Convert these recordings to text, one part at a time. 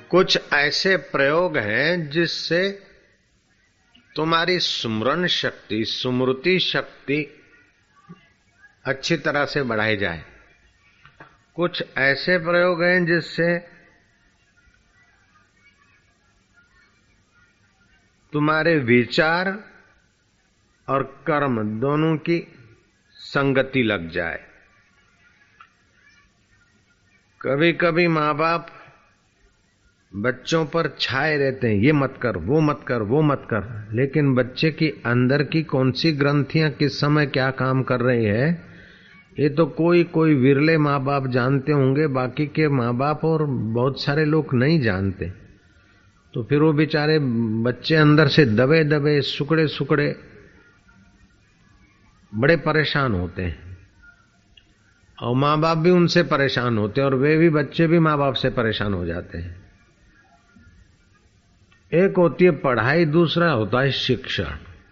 कुछ ऐसे प्रयोग हैं जिससे तुम्हारी स्मरण शक्ति, स्मृति शक्ति अच्छी तरह से बढ़ाई जाए। कुछ ऐसे प्रयोग हैं जिससे तुम्हारे विचार और कर्म दोनों की संगति लग जाए। कभी कभी माँ बाप बच्चों पर छाए रहते हैं, ये मत कर, वो मत कर, वो मत कर, लेकिन बच्चे की अंदर की कौन सी ग्रंथियां किस समय क्या काम कर रही है ये तो कोई कोई विरले माँ बाप जानते होंगे, बाकी के माँ बाप और बहुत सारे लोग नहीं जानते। तो फिर वो बेचारे बच्चे अंदर से दबे दबे सुकड़े सुकड़े बड़े परेशान होते हैं, और माँ बाप भी उनसे परेशान होते हैं, और वे भी, बच्चे भी माँ बाप से परेशान हो जाते हैं। एक होती है पढ़ाई, दूसरा होता है शिक्षण।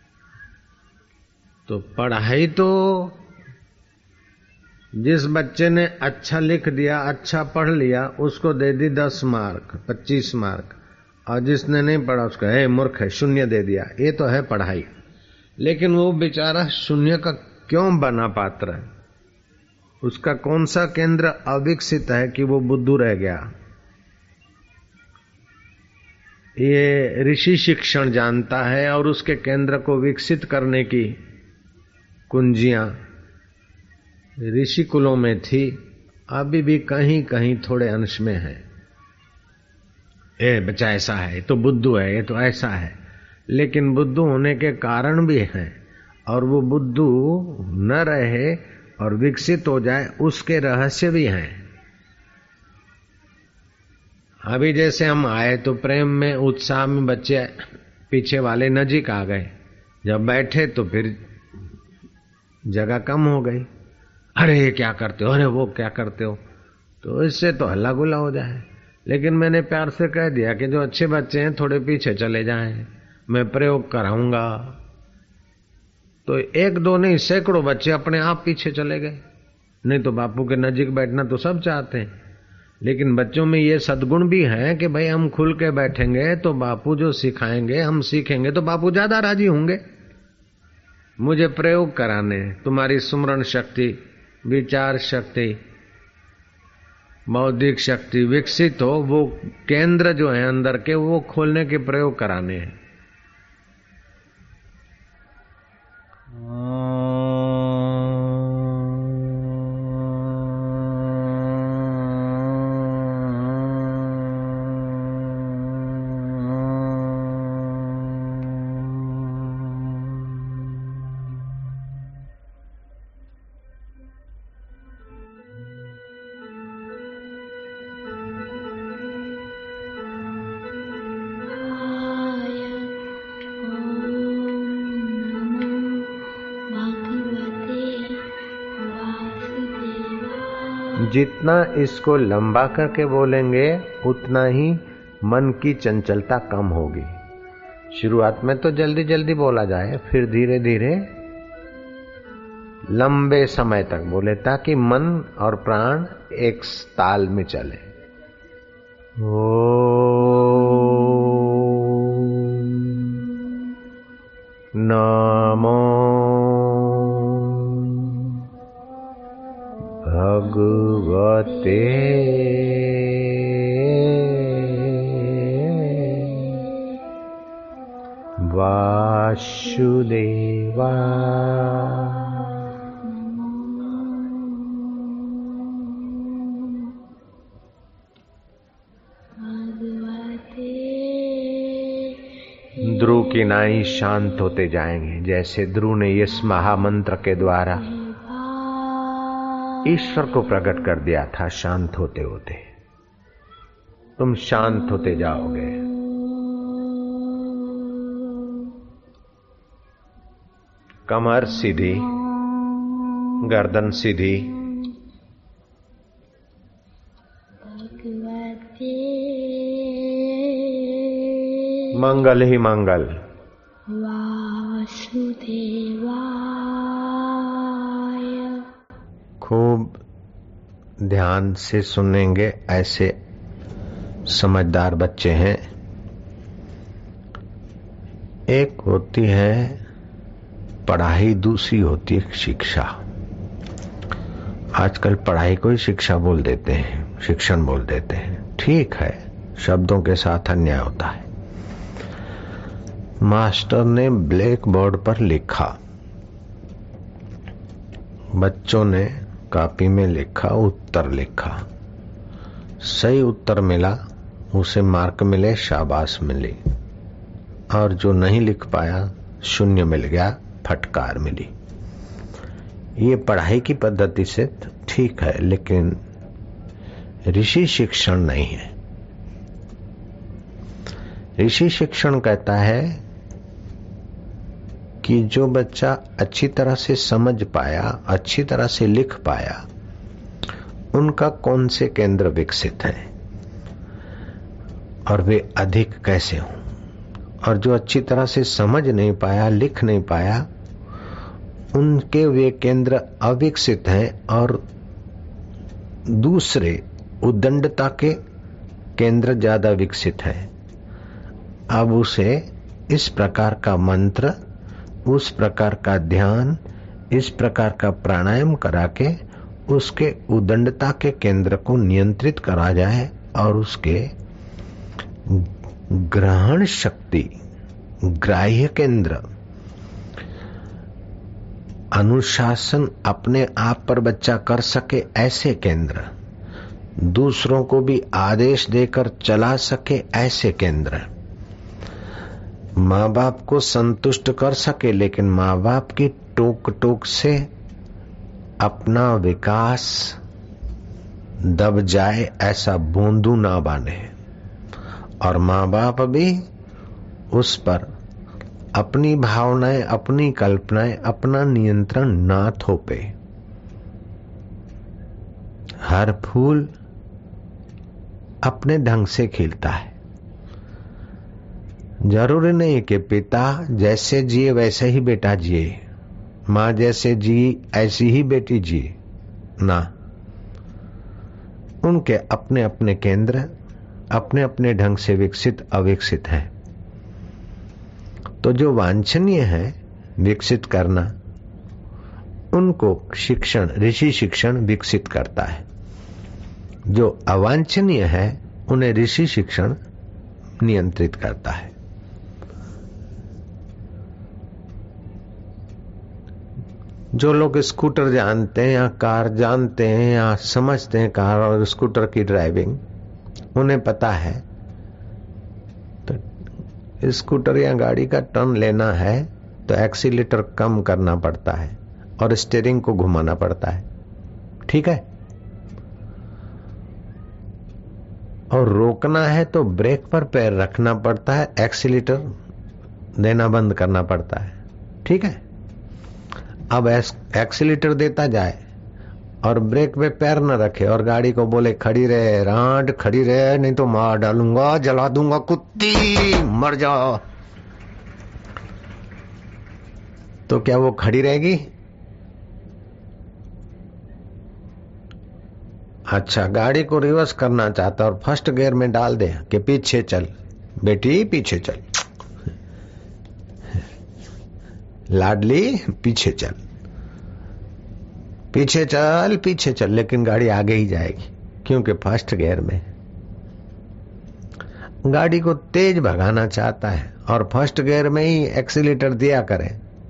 तो पढ़ाई तो जिस बच्चे ने अच्छा लिख दिया, अच्छा पढ़ लिया, उसको दे दी 10 मार्क, 25 मार्क, और जिसने नहीं पढ़ा उसको हे मूर्ख है, शून्य दे दिया। ये तो है पढ़ाई। लेकिन वो बेचारा शून्य का क्यों बना पात्र है? उसका कौन सा केंद्र अविकसित है कि वो बुद्धू रह गया? ये ऋषि शिक्षण जानता है, और उसके केंद्र को विकसित करने की कुंजियां ऋषि कुलों में थी, अभी भी कहीं कहीं थोड़े अंश में है। ये बच्चा ऐसा है, ये तो बुद्धू है, ये तो ऐसा है। लेकिन बुद्धू होने के कारण भी हैं, और वो बुद्धू न रहे और विकसित हो जाए उसके रहस्य भी हैं। अभी जैसे हम आए तो प्रेम में, उत्साह में बच्चे पीछे वाले नजीक आ गए, जब बैठे तो फिर जगह कम हो गई। अरे ये क्या करते हो, अरे वो क्या करते हो, तो इससे तो हल्ला गुल्ला हो जाए। लेकिन मैंने प्यार से कह दिया कि जो अच्छे बच्चे हैं थोड़े पीछे चले जाएं, मैं प्रयोग कराऊंगा। तो एक दो नहीं, सैकड़ों बच्चे अपने आप पीछे चले गए। नहीं तो बापू के नजीक बैठना तो सब चाहते हैं, लेकिन बच्चों में ये सद्गुण भी है कि भाई हम खुल के बैठेंगे तो बापू जो सिखाएंगे हम सीखेंगे, तो बापू ज्यादा राजी होंगे मुझे प्रयोग कराने। तुम्हारी स्मरण शक्ति, विचार शक्ति, बौद्धिक शक्ति विकसित हो, वो केंद्र जो है अंदर के, वो खोलने के प्रयोग कराने हैं। जितना इसको लंबा करके बोलेंगे उतना ही मन की चंचलता कम होगी। शुरुआत में तो जल्दी जल्दी बोला जाए, फिर धीरे धीरे लंबे समय तक बोले, ताकि मन और प्राण एक ताल में चले। नमो भगवते वासुदेवा। ध्रुव की नाई शांत होते जाएंगे, जैसे ध्रुव ने इस महामंत्र के द्वारा ईश्वर को प्रकट कर दिया था। शांत होते होते तुम शांत होते जाओगे। कमर सीधी, गर्दन सीधी, मंगल ही मंगल। वासुदेवाय। खूब ध्यान से सुनेंगे, ऐसे समझदार बच्चे हैं। एक होती है पढ़ाई, दूसरी होती है शिक्षा। आजकल पढ़ाई को ही शिक्षा बोल देते हैं, शिक्षण बोल देते हैं। ठीक है, शब्दों के साथ अन्याय होता है। मास्टर ने ब्लैक बोर्ड पर लिखा, बच्चों ने कॉपी में लिखा, उत्तर लिखा, सही उत्तर मिला उसे मार्क मिले, शाबाश मिली, और जो नहीं लिख पाया शून्य मिल गया, फटकार मिली। ये पढ़ाई की पद्धति से ठीक है, लेकिन ऋषि शिक्षण नहीं है। ऋषि शिक्षण कहता है कि जो बच्चा अच्छी तरह से समझ पाया, अच्छी तरह से लिख पाया, उनका कौन से केंद्र विकसित हैं और वे अधिक कैसे हों, और जो अच्छी तरह से समझ नहीं पाया, लिख नहीं पाया, उनके वे केंद्र अविकसित हैं और दूसरे उद्दंडता के केंद्र ज्यादा विकसित हैं। अब उसे इस प्रकार का मंत्र, उस प्रकार का ध्यान, इस प्रकार का प्राणायाम करा के उसके उद्दंडता के केंद्र को नियंत्रित करा जाए और उसके ग्रहण शक्ति, ग्राह्य केंद्र, अनुशासन अपने आप पर बच्चा कर सके ऐसे केंद्र, दूसरों को भी आदेश देकर चला सके ऐसे केंद्र, माँ बाप को संतुष्ट कर सके लेकिन माँ बाप की टोक टोक से अपना विकास दब जाए ऐसा बूंदू ना बाने, और माँ बाप भी उस पर अपनी भावनाएं, अपनी कल्पनाएं, अपना नियंत्रण ना थोपे। हर फूल अपने ढंग से खिलता है। जरूरी नहीं कि पिता जैसे जिए वैसे ही बेटा जिए, माँ जैसे जी ऐसी ही बेटी जिए ना। उनके अपने अपने केंद्र, अपने अपने ढंग से विकसित अविकसित है। तो जो वांछनीय है विकसित करना, उनको शिक्षण, ऋषि शिक्षण विकसित करता है। जो अवांछनीय है उन्हें ऋषि शिक्षण नियंत्रित करता है। जो लोग स्कूटर जानते हैं या कार जानते हैं या समझते हैं कार और स्कूटर की ड्राइविंग, उन्हें पता है तो स्कूटर या गाड़ी का टर्न लेना है तो एक्सीलेटर कम करना पड़ता है और स्टीयरिंग को घुमाना पड़ता है, ठीक है। और रोकना है तो ब्रेक पर पैर रखना पड़ता है, एक्सीलेटर देना बंद करना पड़ता है, ठीक है। अब एक्सीलेटर देता जाए और ब्रेक पे पैर न रखे और गाड़ी को बोले खड़ी रहे, रांड खड़ी रहे, नहीं तो मार डालूंगा, जला दूंगा, कुत्ती मर जाओ, तो क्या वो खड़ी रहेगी? अच्छा, गाड़ी को रिवर्स करना चाहता और फर्स्ट गियर में डाल दे कि पीछे चल बेटी, पीछे चल, लाडली पीछे चल, पीछे चल, पीछे चल, लेकिन गाड़ी आगे ही जाएगी क्योंकि फर्स्ट गियर में। गाड़ी को तेज भगाना चाहता है और फर्स्ट गियर में ही एक्सीलेटर दिया करे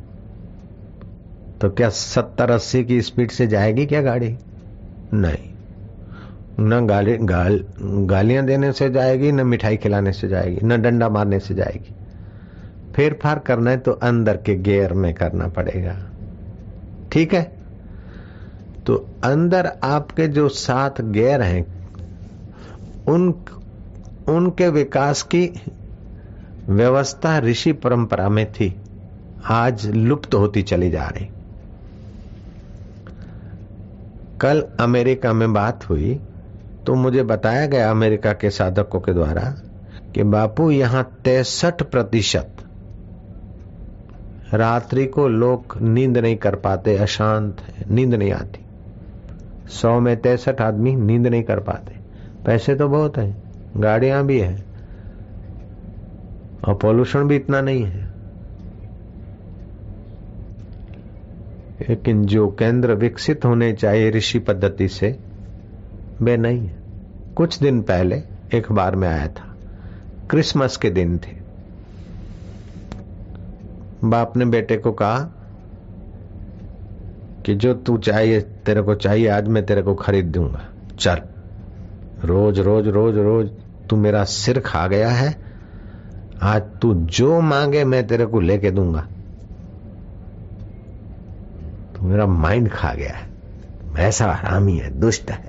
तो क्या 70-80 की स्पीड से जाएगी क्या गाड़ी? नहीं, न गालियां देने से जाएगी, न मिठाई खिलाने से जाएगी, न डंडा मारने से जाएगी। फेर फार करना है तो अंदर के गियर में करना पड़ेगा, ठीक है। तो अंदर आपके जो 7 गियर हैं उनके विकास की व्यवस्था ऋषि परंपरा में थी, आज लुप्त होती चली जा रही। कल अमेरिका में बात हुई तो मुझे बताया गया अमेरिका के साधकों के द्वारा कि बापू यहां 63% रात्रि को लोग नींद नहीं कर पाते, अशांत है, नींद नहीं आती। 100 में 63 आदमी नींद नहीं कर पाते। पैसे तो बहुत है, गाड़ियां भी है और पॉल्यूशन भी इतना नहीं है। लेकिन जो केंद्र विकसित होने चाहिए ऋषि पद्धति से, वे नहीं है। कुछ दिन पहले एक बार में आया था, क्रिसमस के दिन थे। बाप ने बेटे को कहा कि जो तू चाहिए, तेरे को चाहिए, आज मैं तेरे को खरीद दूंगा, चल। रोज रोज रोज रोज तू मेरा सिर खा गया है, आज तू जो मांगे मैं तेरे को लेके दूंगा। तू मेरा माइंड खा गया है, ऐसा हरामी है, दुष्ट है।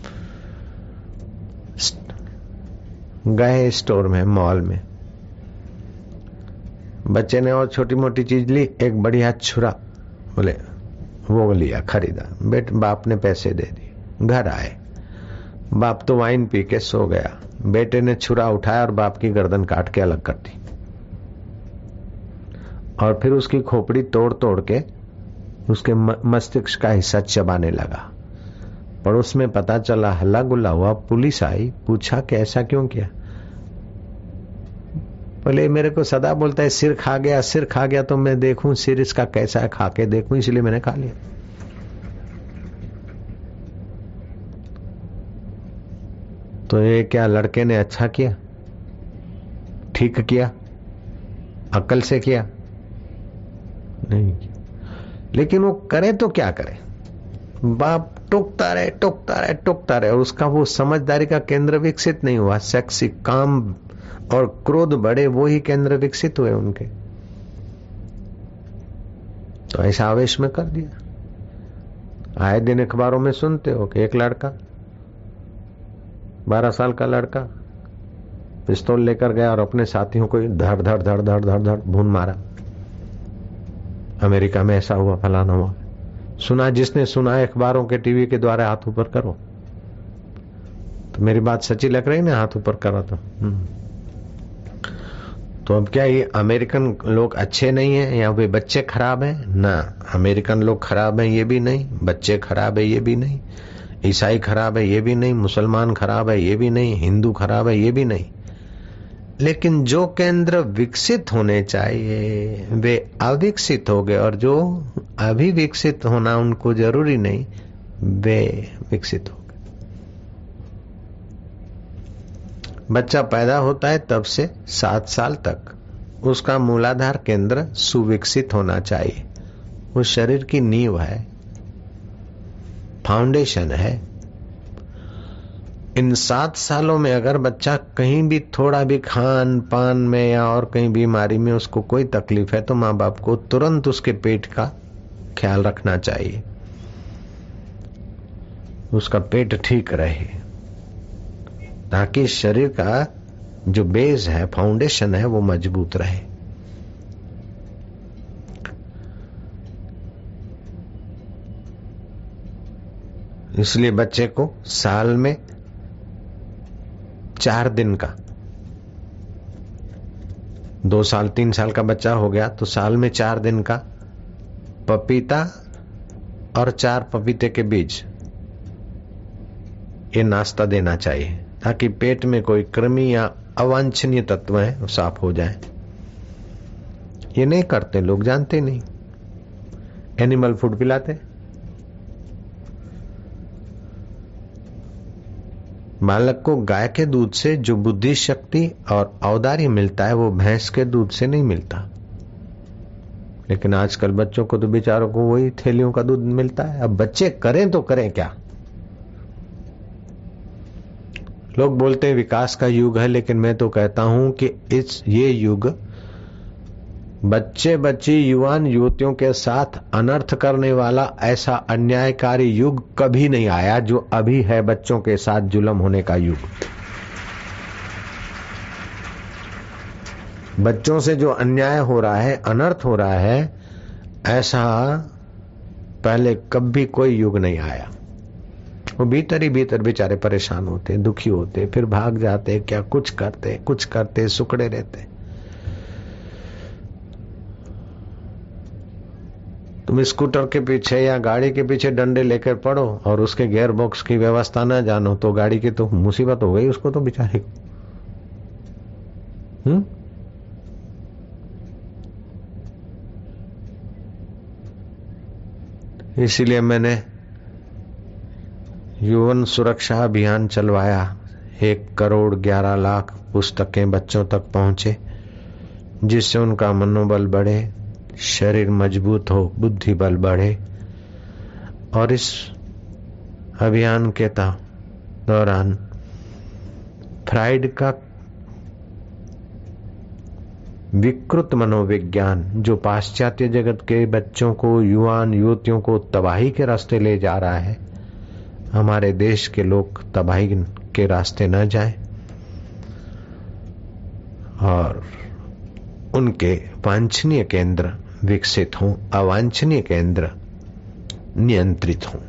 गए स्टोर में, मॉल में, बच्चे ने और छोटी मोटी चीज ली, एक बढ़िया छुरा, बोले वो लिया, खरीदा। बाप ने पैसे दे दिए। घर आए, बाप तो वाइन पी के सो गया। बेटे ने छुरा उठाया और बाप की गर्दन काट के अलग कर दी और फिर उसकी खोपड़ी तोड़ तोड़ के उसके मस्तिष्क का हिस्सा चबाने लगा। पड़ोस में पता चला, हल्ला गुल्ला हुआ, पुलिस आई, पूछा कि ऐसा क्यों किया। बोले मेरे को सदा बोलता है सिर खा गया, सिर खा गया, तो मैं देखूं सिर इसका कैसा है, खा के देखूं, इसलिए मैंने खा लिया। तो ये क्या लड़के ने अच्छा किया, ठीक किया, अकल से किया? नहीं। लेकिन वो करे तो क्या करे, बाप टोकता रहे टोकता रहे टोकता रहे और उसका वो समझदारी का केंद्र विकसित नहीं हुआ। सेक्सी, काम और क्रोध बढ़े, वो ही केंद्र विकसित हुए उनके। तो ऐसा आवेश में कर दिया। आए दिन अखबारों में सुनते हो कि एक लड़का, 12 साल का लड़का, पिस्तौल लेकर गया और अपने साथियों को धड़ धड़ धड़ धड़ धड़ धड़ भून मारा। अमेरिका में ऐसा हुआ, फलाना हुआ। सुना, जिसने सुना अखबारों के, टीवी के द्वारा हाथ ऊपर करो। तो मेरी बात सच्ची लग रही ना, हाथ ऊपर करा तो अब क्या ये अमेरिकन लोग अच्छे नहीं है या वे बच्चे खराब हैं? ना, अमेरिकन लोग खराब हैं ये भी नहीं, बच्चे खराब है ये भी नहीं, ईसाई खराब है ये भी नहीं, मुसलमान खराब है ये भी नहीं, हिंदू खराब है ये भी नहीं। लेकिन जो केंद्र विकसित होने चाहिए वे अविकसित हो गए, और जो अभी विकसित होना उनको जरूरी नहीं, वे विकसित हो गए। बच्चा पैदा होता है तब से 7 साल तक उसका मूलाधार केंद्र सुविकसित होना चाहिए। वो शरीर की नींव है, फाउंडेशन है। इन 7 सालों में अगर बच्चा कहीं भी थोड़ा भी खान पान में या और कहीं बीमारी में उसको कोई तकलीफ है तो माँ बाप को तुरंत उसके पेट का ख्याल रखना चाहिए, उसका पेट ठीक रहे, ताकि शरीर का जो बेस है, फाउंडेशन है, वो मजबूत रहे। इसलिए बच्चे को साल में 4 दिन का, 2 साल 3 साल का बच्चा हो गया तो साल में 4 दिन का पपीता और 4 पपीते के बीज, ये नाश्ता देना चाहिए, ताकि पेट में कोई कृमि या अवांछनीय तत्व है वो साफ हो जाए। ये नहीं करते लोग, जानते नहीं, एनिमल फूड पिलाते। बालक को गाय के दूध से जो बुद्धि शक्ति और औदार्य मिलता है वो भैंस के दूध से नहीं मिलता। लेकिन आजकल बच्चों को तो बेचारों को वही थैलियों का दूध मिलता है। अब बच्चे करें तो करें क्या? लोग बोलते हैं विकास का युग है, लेकिन मैं तो कहता हूं कि ये युग बच्चे बच्ची युवान युवतियों के साथ अनर्थ करने वाला ऐसा अन्यायकारी युग कभी नहीं आया जो अभी है, बच्चों के साथ जुल्म होने का युग। बच्चों से जो अन्याय हो रहा है, अनर्थ हो रहा है, ऐसा पहले कभी कोई युग नहीं आया। वो भीतर ही भीतर बेचारे परेशान होते, दुखी होते, फिर भाग जाते, क्या कुछ करते सुकड़े रहते। तुम स्कूटर के पीछे या गाड़ी के पीछे डंडे लेकर पड़ो और उसके गियर बॉक्स की व्यवस्था न जानो तो गाड़ी की तो मुसीबत हो गई उसको तो बेचारे को। इसीलिए मैंने यौवन सुरक्षा अभियान चलवाया। 1,11,00,000 पुस्तकें बच्चों तक पहुंचे, जिससे उनका मनोबल बढ़े, शरीर मजबूत हो, बुद्धि बल बढ़े। और इस अभियान के दौरान फ्राइड का विकृत मनोविज्ञान, जो पाश्चात्य जगत के बच्चों को, युवान युवतियों को तबाही के रास्ते ले जा रहा है, हमारे देश के लोग तबाही के रास्ते न जाएं और उनके वांछनीय केंद्र विकसित हों, अवांछनीय केंद्र नियंत्रित हों।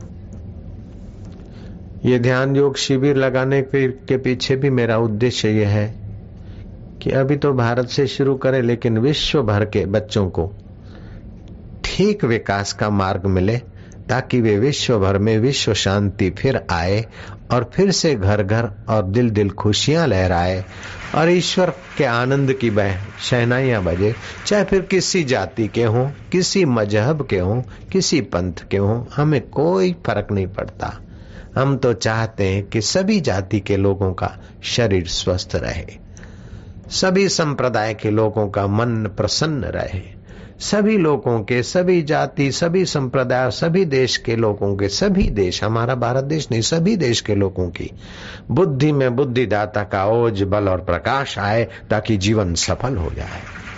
ये ध्यान योग शिविर लगाने के पीछे भी मेरा उद्देश्य यह है कि अभी तो भारत से शुरू करें, लेकिन विश्व भर के बच्चों को ठीक विकास का मार्ग मिले, ताकि वे विश्व भर में विश्व शांति फिर आए और फिर से घर घर और दिल दिल खुशियां लहराए और ईश्वर के आनंद की शहनाइयां बजे। चाहे फिर किसी जाति के हों, किसी मजहब के हों, किसी पंथ के हों, हमें कोई फर्क नहीं पड़ता। हम तो चाहते हैं कि सभी जाति के लोगों का शरीर स्वस्थ रहे, सभी संप्रदाय के लोगों का मन प्रसन्न रहे, सभी लोगों के, सभी जाति, सभी संप्रदाय, सभी देश के लोगों के, सभी देश, हमारा भारत देश नहीं, सभी देश के लोगों की बुद्धि में बुद्धिदाता का ओज, बल और प्रकाश आए, ताकि जीवन सफल हो जाए।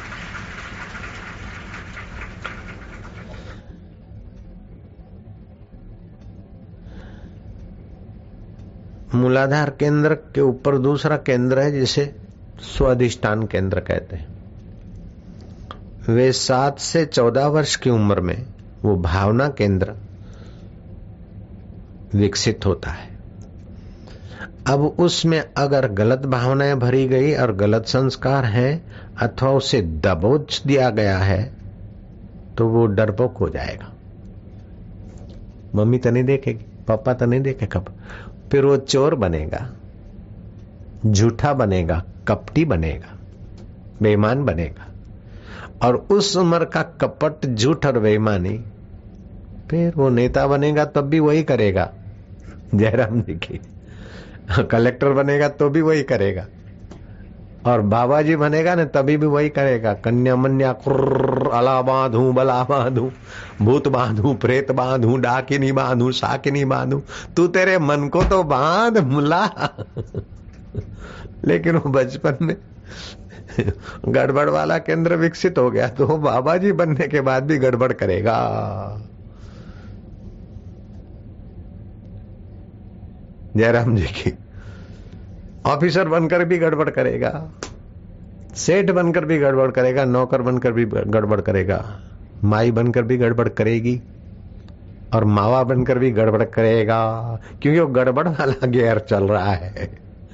मूलाधार केंद्र के ऊपर दूसरा केंद्र है, जिसे स्वाधिष्ठान केंद्र कहते हैं। वे 7 से 14 वर्ष की उम्र में वो भावना केंद्र विकसित होता है। अब उसमें अगर गलत भावनाएं भरी गई और गलत संस्कार हैं, अथवा उसे दबोच दिया गया है, तो वो डरपोक हो जाएगा। मम्मी तो नहीं देखेगी, पापा तो नहीं देखेगा, फिर वो चोर बनेगा, झूठा बनेगा, कपटी बनेगा, बेईमान बनेगा। और उस उम्र का कपट, झूठ और बेईमानी, फिर वो नेता बनेगा तब भी वही करेगा। जयराम जी की कलेक्टर बनेगा तो भी वही करेगा, और बाबा जी बनेगा ना तभी भी वही करेगा। कन्या मन्या कुर्र, अला बांधू, बला बांधू, भूत बांधू, प्रेत बांधू, डाकिनी बांधू, साकिनी बांधू। तू तेरे मन को तो बांध मुला। लेकिन वो बचपन में गड़बड़ वाला केंद्र विकसित हो गया, तो बाबा जी बनने के बाद भी गड़बड़ करेगा। जयराम जी की ऑफिसर बनकर भी गड़बड़ करेगा, सेठ बनकर भी गड़बड़ करेगा, नौकर बनकर भी गड़बड़ करेगा, माई बनकर भी गड़बड़ करेगी, और मावा बनकर भी गड़बड़ करेगा, क्योंकि वो गड़बड़ वाला गियर चल रहा है।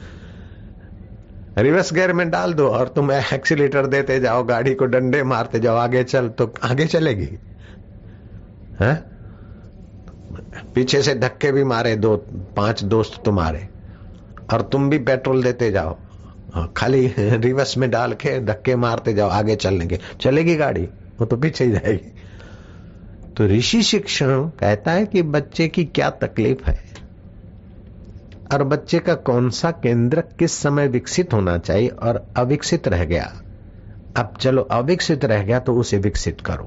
रिवर्स गियर में डाल दो और तुम एक्सीलेटर देते जाओ, गाड़ी को डंडे मारते जाओ, आगे चल, तो आगे चलेगी। है? पीछे से धक्के भी मारे 2-5 दोस्त तुम्हारे, और तुम भी पेट्रोल देते जाओ, खाली रिवर्स में डाल के धक्के मारते जाओ, आगे चलेंगे, चलेगी गाड़ी, वो तो पीछे ही जाएगी। तो ऋषि शिक्षण कहता है कि बच्चे की क्या तकलीफ है और बच्चे का कौन सा केंद्र किस समय विकसित होना चाहिए, और अविकसित रह गया, अब चलो अविकसित रह गया तो उसे विकसित करो।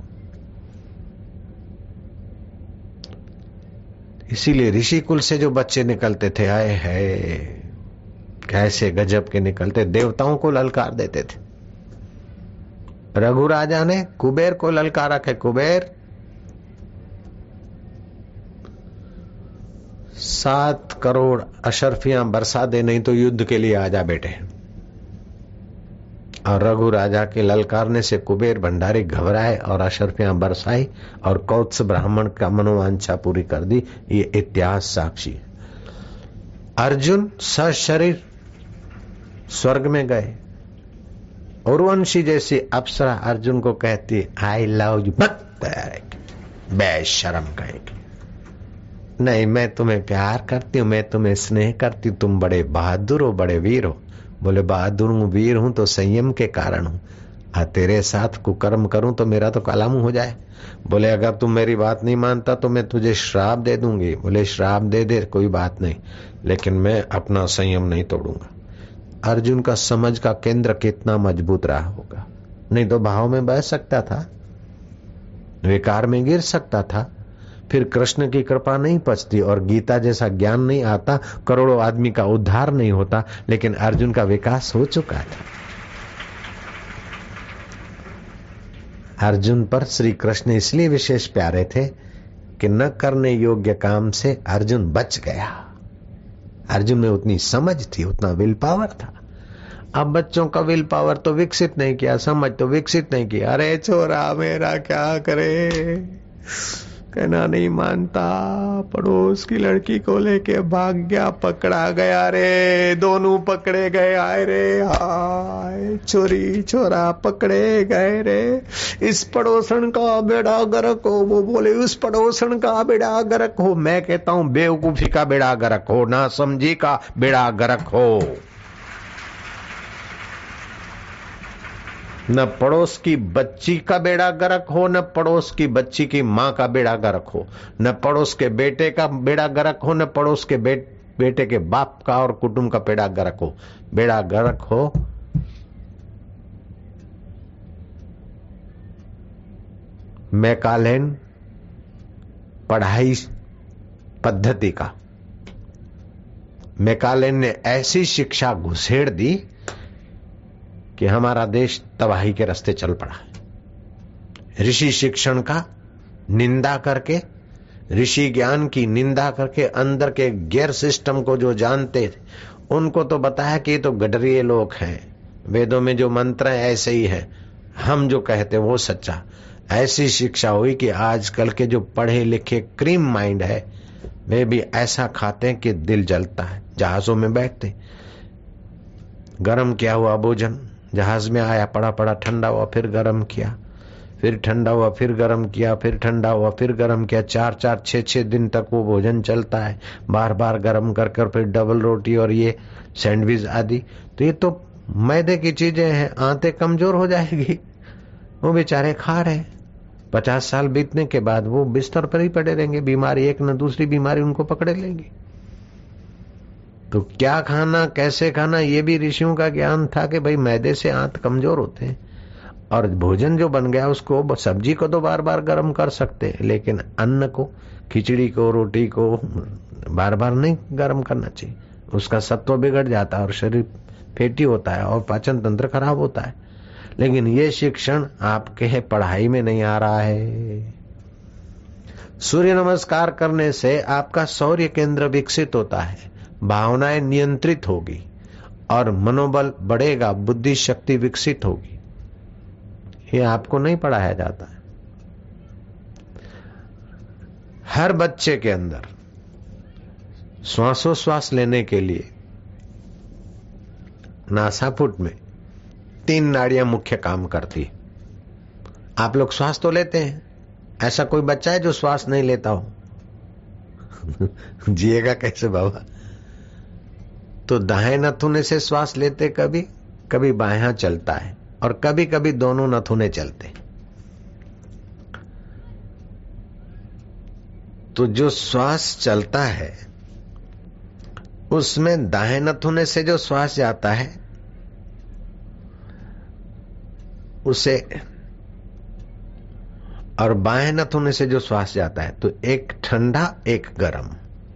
इसीलिए ऋषि कुल से जो बच्चे निकलते थे, आए है कैसे गजब के निकलते, देवताओं को ललकार देते थे। रघु राजा ने कुबेर को ललकारा कि कुबेर 7 करोड़ अशर्फियां बरसा दे, नहीं तो युद्ध के लिए आजा बेटे। और रघु राजा के ललकारने से कुबेर भंडारी घबराए और अशर्फियां बरसाई और कौत्स ब्राह्मण का मनोवांछा पूरी कर दी। ये इतिहास साक्षी है। अर्जुन सशरीर स्वर्ग में गए, उर्वशी जैसी अप्सरा अर्जुन को कहती आई लव यू, बेशरम कहेगी, नहीं मैं तुम्हें प्यार करती हूं, मैं तुम्हें स्नेह करती हूं, तुम बड़े बहादुर हो, बड़े वीर हो। बोले बहादुर हूं, वीर हूं तो संयम के कारण हूं। तेरे साथ कुकर्म करूं तो मेरा तो काला मुंह हो जाए। बोले अगर तुम मेरी बात नहीं मानता तो मैं तुझे श्राप दे दूंगी। बोले श्राप दे दे, कोई बात नहीं, लेकिन मैं अपना संयम नहीं तोड़ूंगा। अर्जुन का समझ का केंद्र कितना मजबूत रहा होगा, नहीं तो भाव में बह सकता था, विकार में गिर सकता था, फिर कृष्ण की कृपा नहीं पचती और गीता जैसा ज्ञान नहीं आता, करोड़ों आदमी का उद्धार नहीं होता। लेकिन अर्जुन का विकास हो चुका था। अर्जुन पर श्री कृष्ण इसलिए विशेष प्यारे थे कि न करने योग्य काम से अर्जुन बच गया। अर्जुन में उतनी समझ थी, उतना विल पावर था। अब बच्चों का विल पावर तो विकसित नहीं किया, समझ तो विकसित नहीं किया। अरे छोरा मेरा क्या करे, कहना नहीं मानता, पड़ोस की लड़की को लेके भाग गया, पकड़ा गया रे, दोनों पकड़े गए। आए रे हाय, चोरी छोरा पकड़े गए रे। इस पड़ोसन का बेड़ा गर्क हो, वो बोले उस पड़ोसन का बेड़ा गर्क हो। मैं कहता हूं बेवकूफी का बेड़ा गर्क हो, ना समझी का बेड़ा गर्क हो। न पड़ोस की बच्ची का बेड़ा गर्क हो, न पड़ोस की बच्ची की मां का बेड़ा गर्क हो, न पड़ोस के बेटे का बेड़ा गर्क हो, न पड़ोस के बेटे के बाप का और कुटुंब का बेड़ा गर्क हो। बेड़ा गर्क हो मैकालेन पढ़ाई पद्धति का। मैकालेन ने ऐसी शिक्षा घुसेड़ दी कि हमारा देश तबाही के रास्ते चल पड़ा। ऋषि शिक्षण का निंदा करके, ऋषि ज्ञान की निंदा करके, अंदर के गैर सिस्टम को जो जानते थे उनको तो बताया कि ये तो गडरिये लोग हैं, वेदों में जो मंत्र है ऐसे ही है, हम जो कहते वो सच्चा। ऐसी शिक्षा हुई कि आजकल के जो पढ़े लिखे क्रीम माइंड है वे भी ऐसा खाते हैं कि दिल जलता है। जहाजों में बैठते, गरम किया हुआ भोजन जहाज में आया, पड़ा पड़ा ठंडा हुआ, फिर गरम किया, फिर ठंडा हुआ, फिर गरम किया, फिर ठंडा हुआ, फिर गरम किया। 4-4, 6-6 दिन तक वो भोजन चलता है, बार बार गरम कर कर, फिर डबल रोटी और ये सैंडविच आदि। तो ये तो मैदे की चीजें हैं, आंतें कमजोर हो जाएगी। वो बेचारे खा रहे, 50 साल बीतने के बाद वो बिस्तर पर ही पड़े रहेंगे, बीमारी एक न दूसरी बीमारी उनको पकड़े लेंगी। तो क्या खाना, कैसे खाना, ये भी ऋषियों का ज्ञान था कि भाई मैदे से आंत कमजोर होते हैं, और भोजन जो बन गया उसको, सब्जी को तो बार बार गर्म कर सकते हैं, लेकिन अन्न को, खिचड़ी को, रोटी को बार बार नहीं गर्म करना चाहिए। उसका सत्व बिगड़ जाता है और शरीर फैटी होता है और पाचन तंत्र खराब होता है। लेकिन ये शिक्षण आपके पढ़ाई में नहीं आ रहा है। सूर्य नमस्कार करने से आपका शौर्य केंद्र विकसित होता है, भावनाएं नियंत्रित होगी और मनोबल बढ़ेगा, बुद्धि शक्ति विकसित होगी। ये आपको नहीं पढ़ाया जाता है। हर बच्चे के अंदर श्वासोश्वास लेने के लिए नासापुट में 3 नाड़ियां मुख्य काम करती है। आप लोग श्वास तो लेते हैं, ऐसा कोई बच्चा है जो श्वास नहीं लेता हो? जिएगा कैसे बाबा? तो दाएं नथुने से श्वास लेते, कभी कभी बायां चलता है, और कभी कभी दोनों नथुने चलते। तो जो श्वास चलता है उसमें दाएं नथुने से जो श्वास जाता है उसे, और बाएं नथुने से जो श्वास जाता है, तो एक ठंडा एक गर्म।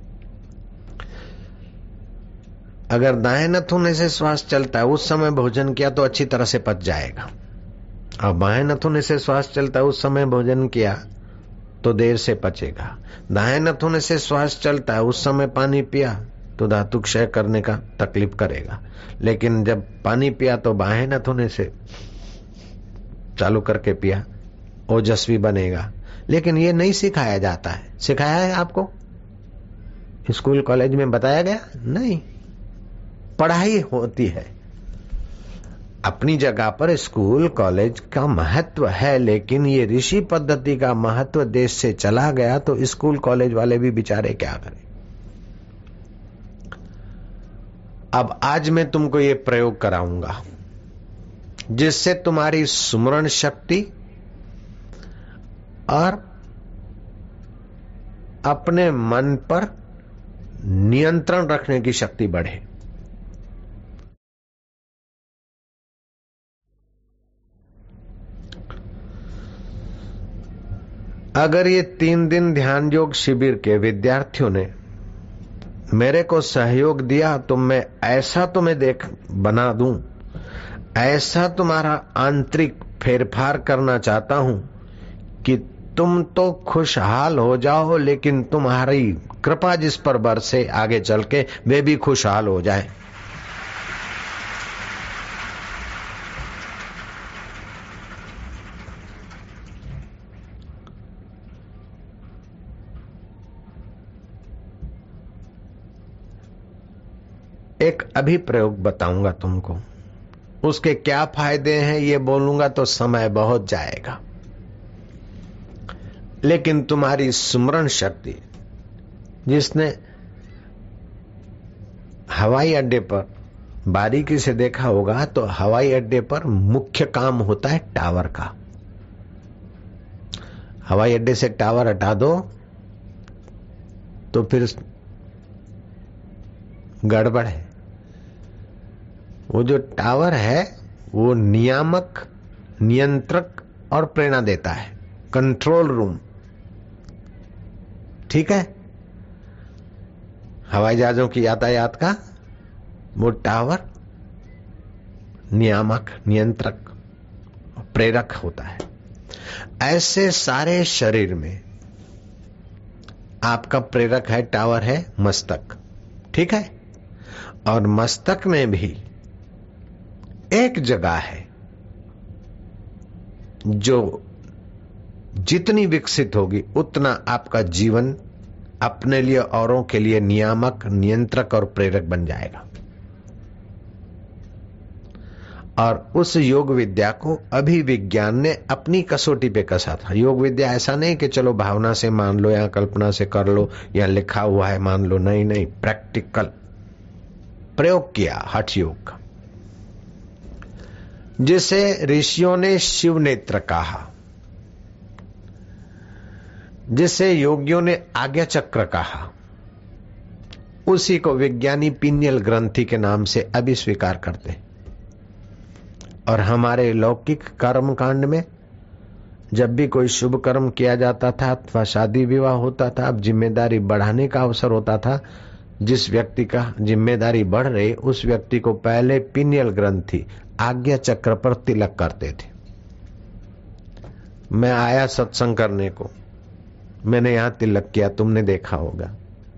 अगर दाएं नथुने से श्वास चलता है, उस समय भोजन किया तो अच्छी तरह से पच जाएगा, और बाएं नथुने से श्वास चलता है, उस समय भोजन किया तो देर से पचेगा। दाएं नथुने से श्वास चलता है, उस समय पानी पिया तो धातु क्षय करने का तकलीफ करेगा। लेकिन जब पानी पिया तो बाएं नथुने से चालू करके पिया, ओजस्वी बनेगा। लेकिन ये नहीं सिखाया जाता है। सिखाया है आपको? स्कूल कॉलेज में बताया गया? नहीं। पढ़ाई होती है अपनी जगह पर, स्कूल कॉलेज का महत्व है, लेकिन ये ऋषि पद्धति का महत्व देश से चला गया तो स्कूल कॉलेज वाले भी बेचारे क्या करें। अब आज मैं तुमको ये प्रयोग कराऊंगा जिससे तुम्हारी स्मरण शक्ति और अपने मन पर नियंत्रण रखने की शक्ति बढ़े। अगर ये 3 दिन ध्यान योग शिविर के विद्यार्थियों ने मेरे को सहयोग दिया तो मैं ऐसा तुम्हें बना दूं, ऐसा तुम्हारा आंतरिक फेरफार करना चाहता हूं कि तुम तो खुशहाल हो जाओ, लेकिन तुम्हारी कृपा जिस पर बरसे आगे चल के वे भी खुशहाल हो जाए। एक अभी प्रयोग बताऊंगा तुमको, उसके क्या फायदे हैं ये बोलूंगा तो समय बहुत जाएगा, लेकिन तुम्हारी स्मरण शक्ति, जिसने हवाई अड्डे पर बारीकी से देखा होगा तो हवाई अड्डे पर मुख्य काम होता है टावर का। हवाई अड्डे से टावर हटा दो तो फिर गड़बड़ है। वो जो टावर है वो नियामक, नियंत्रक और प्रेरणा देता है, कंट्रोल रूम। ठीक है, हवाई जहाजों की यातायात का वो टावर नियामक, नियंत्रक, प्रेरक होता है। ऐसे सारे शरीर में आपका प्रेरक है, टावर है मस्तक। ठीक है, और मस्तक में भी एक जगह है जो जितनी विकसित होगी उतना आपका जीवन अपने लिए, औरों के लिए नियामक, नियंत्रक और प्रेरक बन जाएगा। और उस योग विद्या को अभी विज्ञान ने अपनी कसौटी पे कसा था। योग विद्या ऐसा नहीं कि चलो भावना से मान लो या कल्पना से कर लो या लिखा हुआ है मान लो, नहीं नहीं, प्रैक्टिकल प्रयोग किया हठ योग का, जिसे ऋषियों ने शिव नेत्र कहा, जिसे योगियों ने आज्ञा चक्र कहा, उसी को विज्ञानी पीनियल ग्रंथि के नाम से अभी स्वीकार करते। और हमारे लौकिक कर्म कांड में जब भी कोई शुभ कर्म किया जाता था अथवा शादी विवाह होता था, अब जिम्मेदारी बढ़ाने का अवसर होता था, जिस व्यक्ति का जिम्मेदारी बढ़ रही उस व्यक्ति को पहले पीनियल ग्रंथि, आज्ञा चक्र पर तिलक करते थे। मैं आया सत्संग करने को, मैंने यहां तिलक किया, तुमने देखा होगा।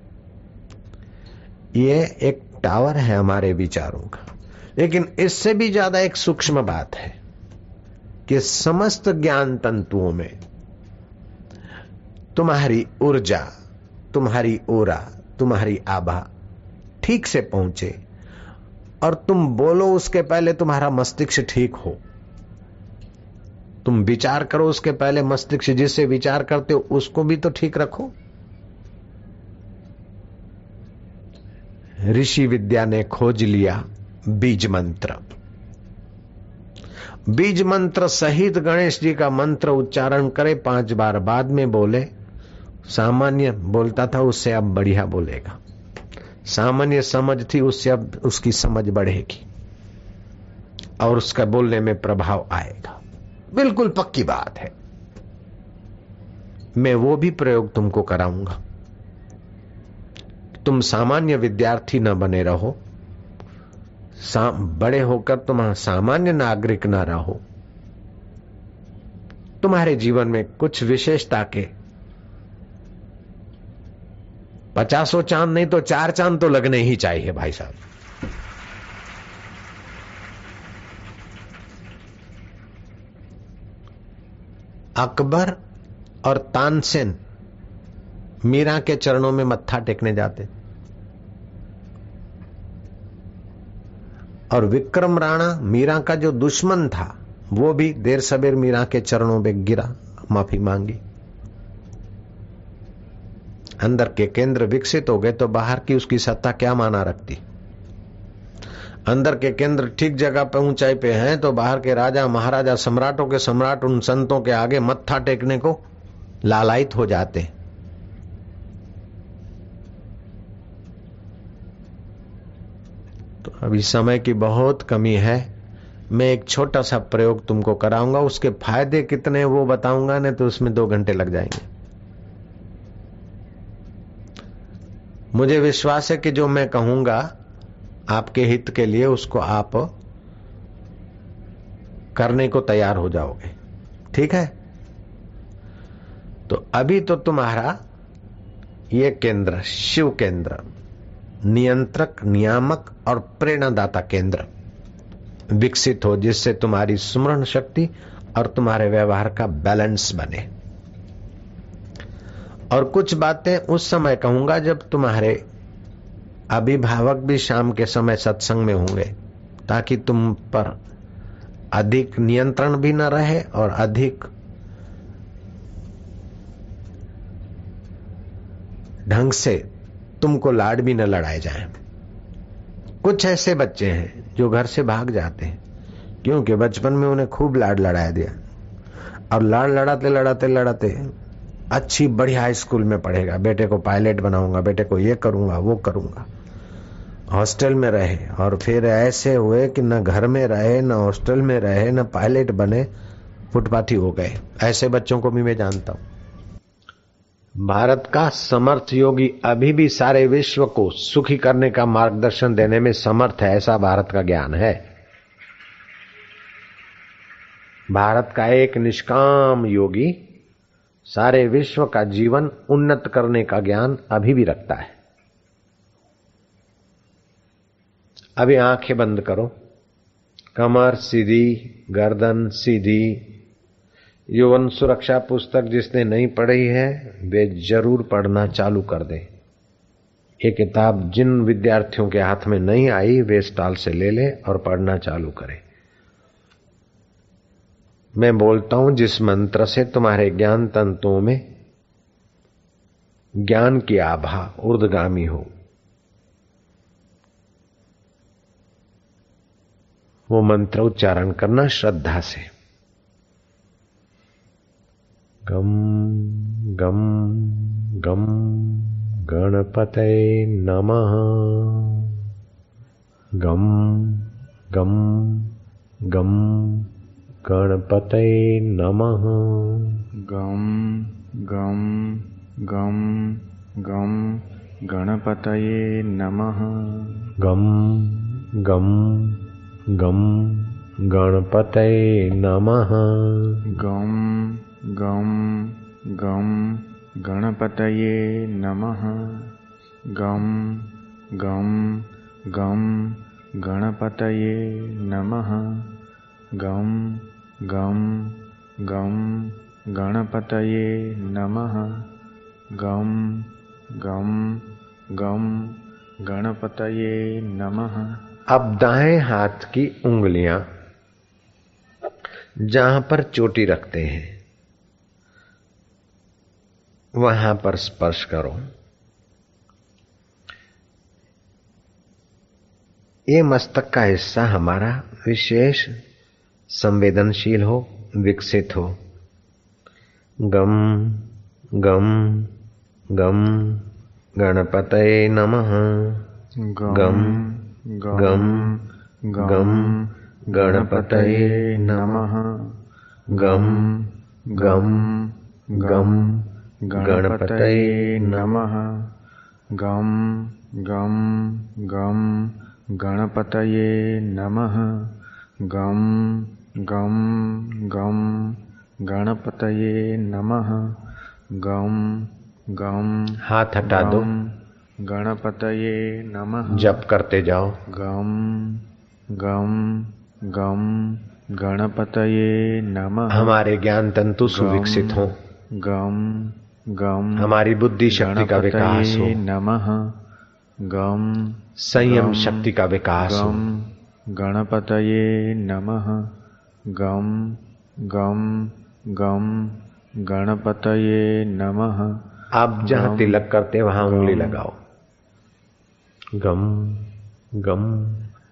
ये एक टावर है हमारे विचारों का। लेकिन इससे भी ज्यादा एक सूक्ष्म बात है कि समस्त ज्ञान तंतुओं में तुम्हारी ऊर्जा, तुम्हारी ओरा, तुम्हारी आभा ठीक से पहुंचे और तुम बोलो उसके पहले तुम्हारा मस्तिष्क ठीक हो। तुम विचार करो उसके पहले मस्तिष्क जिससे विचार करते हो उसको भी तो ठीक रखो। ऋषि विद्या ने खोज लिया बीज मंत्र। बीज मंत्र सहित गणेश जी का मंत्र उच्चारण करे 5 बार, बाद में बोले। सामान्य बोलता था उससे अब बढ़िया बोलेगा, सामान्य समझ थी उससे अब उसकी समझ बढ़ेगी और उसका बोलने में प्रभाव आएगा। बिल्कुल पक्की बात है। मैं वो भी प्रयोग तुमको कराऊंगा। तुम सामान्य विद्यार्थी न बने रहो, बड़े होकर तुम सामान्य नागरिक न रहो। तुम्हारे जीवन में कुछ विशेषता के 50 चांद नहीं तो 4 चांद तो लगने ही चाहिए भाई साहब। अकबर और तानसेन मीरा के चरणों में मत्था टेकने जाते और विक्रम राणा मीरा का जो दुश्मन था वो भी देर सबेर मीरा के चरणों पे गिरा, माफी मांगी। अंदर के केंद्र विकसित हो गए तो बाहर की उसकी सत्ता क्या माना रखती। अंदर के केंद्र ठीक जगह पे ऊंचाई पे हैं तो बाहर के राजा महाराजा सम्राटों के सम्राट उन संतों के आगे मत्था टेकने को लालायित हो जाते। तो अभी समय की बहुत कमी है, मैं एक छोटा सा प्रयोग तुमको कराऊंगा, उसके फायदे कितने वो बताऊंगा, नहीं तो उसमें 2 घंटे लग जाएंगे। मुझे विश्वास है कि जो मैं कहूंगा आपके हित के लिए उसको आप करने को तैयार हो जाओगे। ठीक है? तो अभी तो तुम्हारा ये केंद्र, शिव केंद्र, नियंत्रक, नियामक और प्रेरणादाता केंद्र विकसित हो, जिससे तुम्हारी स्मरण शक्ति और तुम्हारे व्यवहार का बैलेंस बने। और कुछ बातें उस समय कहूंगा जब तुम्हारे अभिभावक भी शाम के समय सत्संग में होंगे, ताकि तुम पर अधिक नियंत्रण भी न रहे और अधिक ढंग से तुमको लाड भी न लड़ाए जाए। कुछ ऐसे बच्चे हैं जो घर से भाग जाते हैं क्योंकि बचपन में उन्हें खूब लाड लड़ाया दिया, और लाड लड़ाते लड़ाते लड़ाते अच्छी बढ़िया हाई स्कूल में पढ़ेगा, बेटे को पायलट बनाऊंगा, बेटे को ये करूंगा वो करूंगा, हॉस्टल में रहे, और फिर ऐसे हुए कि न घर में रहे, न हॉस्टल में रहे, न पायलट बने, फुटपाथी हो गए। ऐसे बच्चों को भी मैं जानता हूं। भारत का समर्थ योगी अभी भी सारे विश्व को सुखी करने का मार्गदर्शन देने में समर्थ है, ऐसा भारत का ज्ञान है। भारत का एक निष्काम योगी सारे विश्व का जीवन उन्नत करने का ज्ञान अभी भी रखता है। अभी आंखें बंद करो, कमर सीधी, गर्दन सीधी। यौवन सुरक्षा पुस्तक जिसने नहीं पढ़ी है वे जरूर पढ़ना चालू कर दे। ये किताब जिन विद्यार्थियों के हाथ में नहीं आई वे स्टॉल से ले ले और पढ़ना चालू करें। मैं बोलता हूं जिस मंत्र से तुम्हारे ज्ञान तंतुओं में ज्ञान की आभा ऊर्ध्वगामी हो, वो मंत्र उच्चारण करना श्रद्धा से। गम गम गम गणपतये नमः। गम गम गम गणपतये नमः। गम गम गम गम गणपतये नमः। गम गम गम गणपतये नमः। गम गम गम गणपतये नमः। गम गम गम गणपतये नमः। गम गम गम गणपतये नमः। गम गम गम गणपतये नमः। अब दाएं हाथ की उंगलियां जहां पर चोटी रखते हैं वहां पर स्पर्श करो। ये मस्तक का हिस्सा हमारा विशेष संवेदनशील हो, विकसित हो। गम गम गम गणपतये नमः। गम गम गम गणपतये नमः। गम गम गम गणपतये नमः। गम गम गम गणपतये नमः। गम गम गम गणपतये नमः। गम गम हाथ हटा दो, गणपतये नमः। जप करते जाओ। गम गम गम गणपतये नमः। हमारे ज्ञान तंतु सुविकसित हो। गम गम हमारी बुद्धि शक्ति का विकास हो। नमः। गम संयम शक्ति का विकास हो। गणपतये नमः। गम गम गम गणपतये नमः। आप जहां तिलक करते वहां उंगली लगाओ। गम गम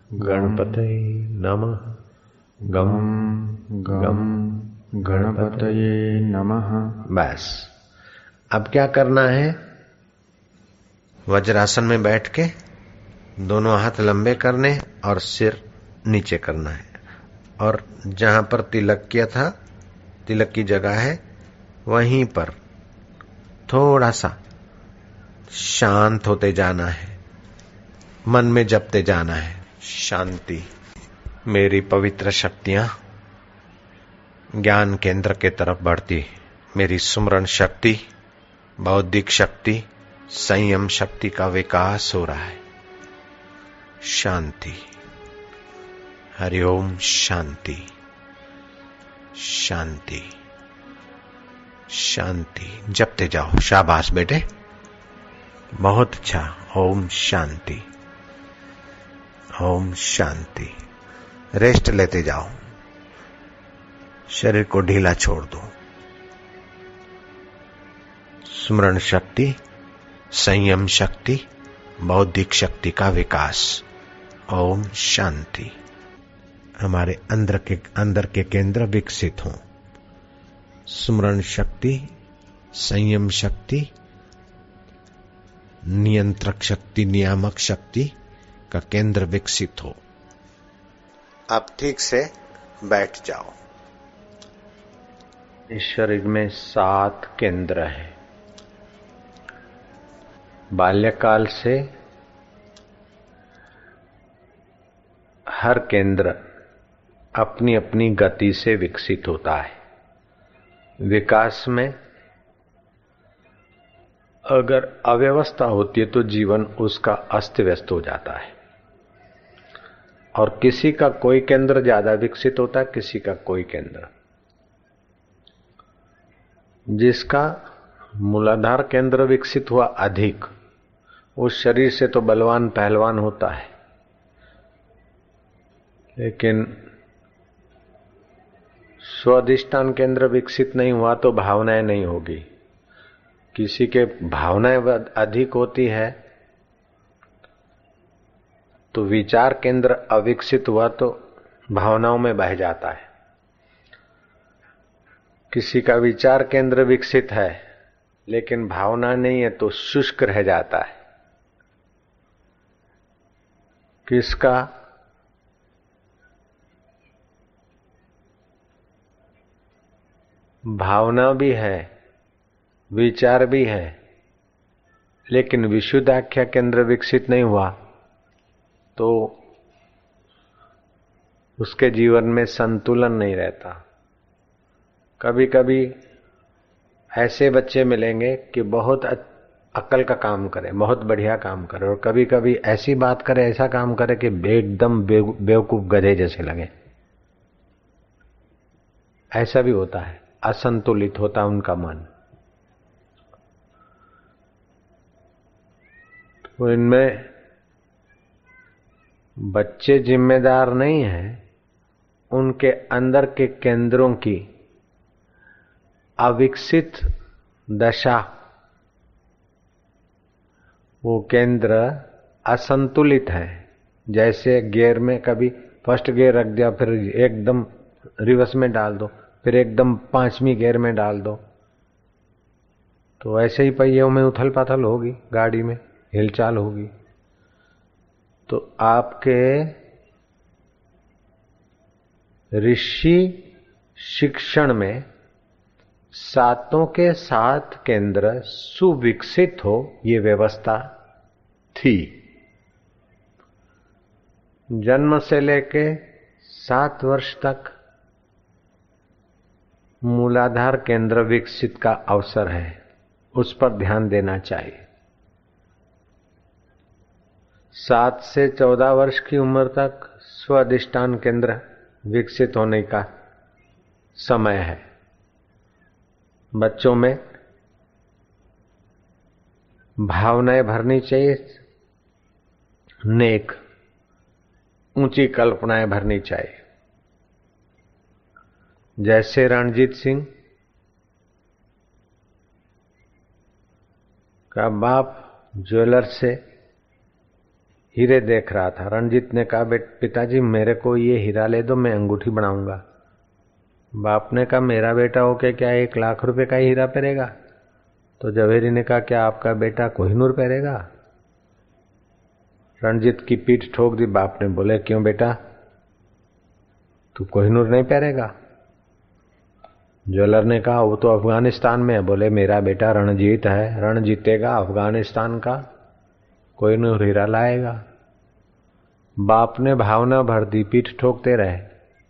गणपतये नमः। गम गम गणपतये नमः। बस अब क्या करना है, वज्रासन में बैठ के दोनों हाथ लंबे करने और सिर नीचे करना है, और जहां पर तिलक किया था, तिलक की जगह है, वहीं पर थोड़ा सा शांत होते जाना है, मन में जपते जाना है, शांति। मेरी पवित्र शक्तियां ज्ञान केंद्र के तरफ बढ़ती, मेरी सुमरण शक्ति, बौद्धिक शक्ति, संयम शक्ति का विकास हो रहा है। शांति। हरिओम शांति शांति शांति। जपते जाओ। शाबाश बेटे, बहुत अच्छा। ओम शांति, ओम शांति। रेस्ट लेते जाओ, शरीर को ढीला छोड़ दो। स्मरण शक्ति, संयम शक्ति, बौद्धिक शक्ति का विकास। ओम शांति। हमारे अंदर के केंद्र विकसित हों। स्मरण शक्ति, संयम शक्ति, नियंत्रक शक्ति, नियामक शक्ति का केंद्र विकसित हो। अब ठीक से बैठ जाओ। इस शरीर में 7 केंद्र हैं। बाल्यकाल से हर केंद्र अपनी अपनी गति से विकसित होता है। विकास में अगर अव्यवस्था होती है तो जीवन उसका अस्त व्यस्त हो जाता है, और किसी का कोई केंद्र ज्यादा विकसित होता है, किसी का कोई केंद्र। जिसका मूलाधार केंद्र विकसित हुआ अधिक, उस शरीर से तो बलवान पहलवान होता है, लेकिन स्वाधिष्ठान केंद्र विकसित नहीं हुआ तो भावनाएं नहीं होगी। किसी के भावनाएं अधिक होती है तो विचार केंद्र अविकसित हुआ तो भावनाओं में बह जाता है। किसी का विचार केंद्र विकसित है लेकिन भावना नहीं है तो शुष्क रह जाता है। किसका भावना भी है, विचार भी है, लेकिन विशुद्धाख्या केंद्र विकसित नहीं हुआ तो उसके जीवन में संतुलन नहीं रहता। कभी कभी ऐसे बच्चे मिलेंगे कि बहुत अक्ल का काम करे, बहुत बढ़िया काम करे, और कभी कभी ऐसी बात करे, ऐसा काम करे कि एकदम बेवकूफ गधे जैसे लगे। ऐसा भी होता है, असंतुलित होता उनका मन। तो इनमें बच्चे जिम्मेदार नहीं हैं, उनके अंदर के केंद्रों की अविकसित दशा, वो केंद्र असंतुलित है। जैसे गियर में कभी फर्स्ट गियर रख दिया, फिर एकदम रिवर्स में डाल दो, फिर एकदम 5वीं गियर में डाल दो, तो ऐसे ही पहियों में उथल पाथल होगी, गाड़ी में हिलचाल होगी। तो आपके ऋषि शिक्षण में 7 के 7 केंद्र सुविकसित हो, ये व्यवस्था थी। जन्म से लेके 7 वर्ष तक मूलाधार केंद्र विकसित का अवसर है, उस पर ध्यान देना चाहिए। 7 से 14 वर्ष की उम्र तक स्वाधिष्ठान केंद्र विकसित होने का समय है। बच्चों में भावनाएं भरनी चाहिए, नेक ऊंची कल्पनाएं भरनी चाहिए। जैसे रणजीत सिंह का बाप ज्वेलर से हीरे देख रहा था। रणजीत ने कहा, पिताजी मेरे को ये हीरा ले दो, मैं अंगूठी बनाऊंगा। बाप ने कहा, मेरा बेटा होके क्या 1 लाख रुपए का हीरा पहनेगा? तो जवेरी ने कहा, क्या आपका बेटा कोहिनूर पहनेगा? रणजीत की पीठ ठोक दी। बाप ने बोले, क्यों बेटा, तू कोहिनूर नहीं पहनेगा? ज्वेलर ने कहा, वो तो अफगानिस्तान में है। बोले, मेरा बेटा रणजीत है, रण जीतेगा अफगानिस्तान का, कोहिनूर हीरा लाएगा। बाप ने भावना भर दी, पीठ ठोकते रहे।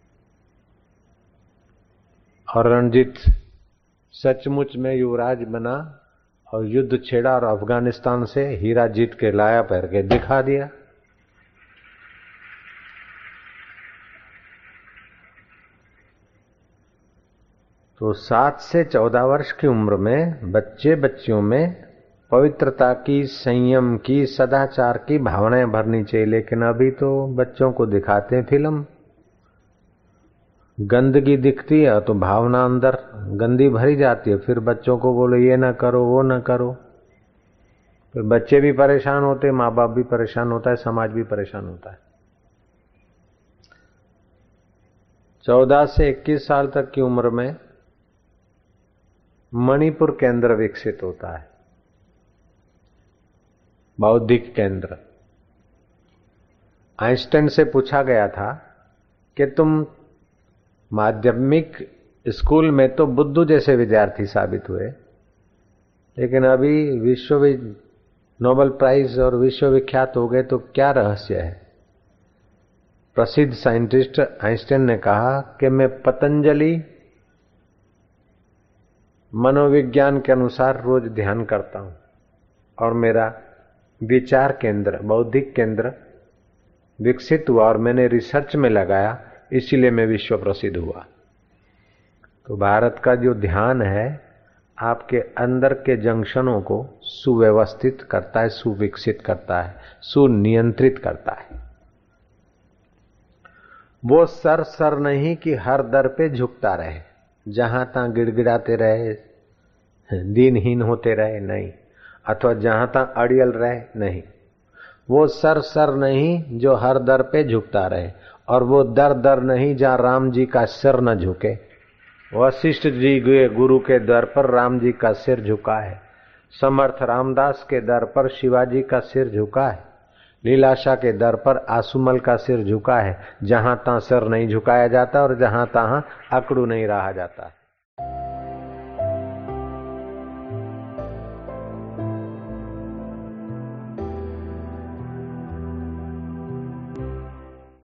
और रणजीत सचमुच में युवराज बना और युद्ध छेड़ा और अफगानिस्तान से हीरा जीत के लाया, पैर के दिखा दिया। तो 7 से 14 वर्ष की उम्र में बच्चियों में पवित्रता की, संयम की, सदाचार की भावनाएं भरनी चाहिए। लेकिन अभी तो बच्चों को दिखाते हैं फिल्म, गंदगी दिखती है तो भावना अंदर गंदी भरी जाती है। फिर बच्चों को बोलो ये ना करो, वो ना करो, फिर बच्चे भी परेशान होते, माँ बाप भी परेशान होता है, समाज भी परेशान होता है। 14 से 21 साल तक की उम्र में मणिपुर केंद्र विकसित होता है, बौद्धिक केंद्र। आइंस्टाइन से पूछा गया था कि तुम माध्यमिक स्कूल में तो बुद्धू जैसे विद्यार्थी साबित हुए, लेकिन अभी नोबेल प्राइज और विश्वविख्यात हो गए, तो क्या रहस्य है? प्रसिद्ध साइंटिस्ट आइंस्टाइन ने कहा कि मैं पतंजलि मनोविज्ञान के अनुसार रोज ध्यान करता हूं और मेरा विचार केंद्र, बौद्धिक केंद्र विकसित हुआ और मैंने रिसर्च में लगाया, इसीलिए मैं विश्व प्रसिद्ध हुआ। तो भारत का जो ध्यान है आपके अंदर के जंक्शनों को सुव्यवस्थित करता है, सुविकसित करता है, सुनियंत्रित करता है। वो सर नहीं कि हर दर पे झुकता रहे, जहां तहां गिड़गिड़ाते रहे, दीनहीन होते रहे, नहीं, अथवा जहां तहां अड़ियल रहे, नहीं। वो सर नहीं जो हर दर पे झुकता रहे, और वो दर नहीं जहां राम जी का सिर न झुके। वशिष्ठ जी गए गुरु के दर पर, राम जी का सिर झुका है। समर्थ रामदास के दर पर शिवाजी का सिर झुका है। लीलाशाह के दर पर आसुमल का सिर झुका है। जहां तहां सिर नहीं झुकाया जाता और जहां तहां अकड़ू नहीं रहा जाता।